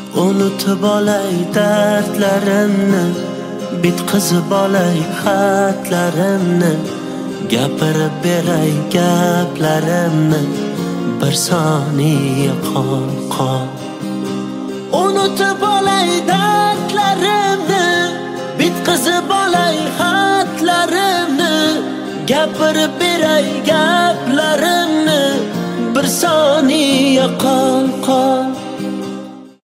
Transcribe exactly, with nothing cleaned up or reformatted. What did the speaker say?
Unutib olay dardlarimni, bitqizib olay xatlarimni, gapirib beray gaplarimni bir soniya qol qol. Unutib olay dardlarimni, bitqizib olay xatlarimni, gapirib beray gaplarimni bir soniya qol qol.